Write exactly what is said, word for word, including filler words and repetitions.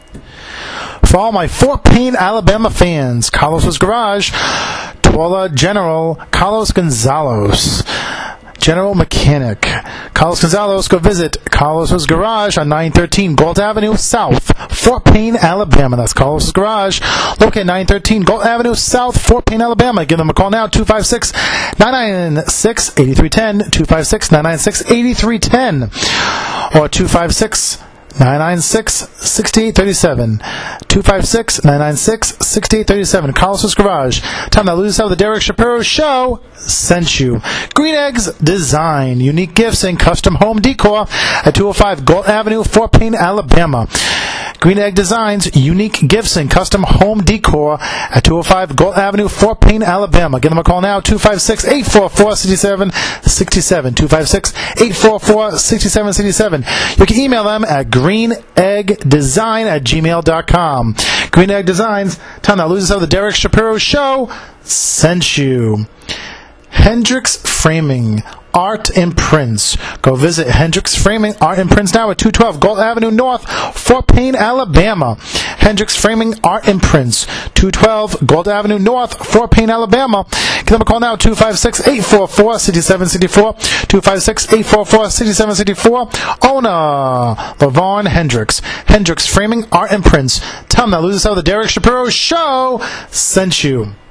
For all my Fort Payne, Alabama fans, Carlos's Garage, Tuala General, Carlos Gonzalez, General Mechanic. Carlos Gonzalez, go visit Carlos's Garage on nine thirteen Galt Avenue South, Fort Payne, Alabama. That's Carlos's Garage, located at nine thirteen Galt Avenue South, Fort Payne, Alabama. Give them a call now, two five six, nine nine six, eight three one zero, two five six, nine nine six, eight three one zero, or two five six, nine nine six, six eight three seven. two five six, nine nine six, six eight three seven. Carlos's Garage. Time to lose out. The Derek Shapiro Show sent you. Green Eggs Design. Unique gifts and custom home decor at two oh five Galt Avenue, Fort Payne, Alabama. Green Egg Designs, unique gifts and custom home decor at two oh five Galt Avenue, Fort Payne, Alabama. Give them a call now, two five six, eight four four, six seven six seven, two five six, eight four four, six seven six seven. You can email them at greeneggdesign at gmail dot com. Green Egg Designs, time to lose of the Derek Shapiro Show sent you. Hendricks Framing, Art and Prints. Go visit Hendricks Framing, Art and Prints now at two twelve Galt Avenue North, Fort Payne, Alabama. Hendricks Framing, Art and Prints, two twelve Galt Avenue North, Fort Payne, Alabama. Give them a call now, two five six, eight four four, six seven six four, two five six, eight four four, six seven six four. Owner, LaVon Hendricks. Hendricks Framing, Art and Prints. Tell them that loses how the Derek Shapiro Show sent you.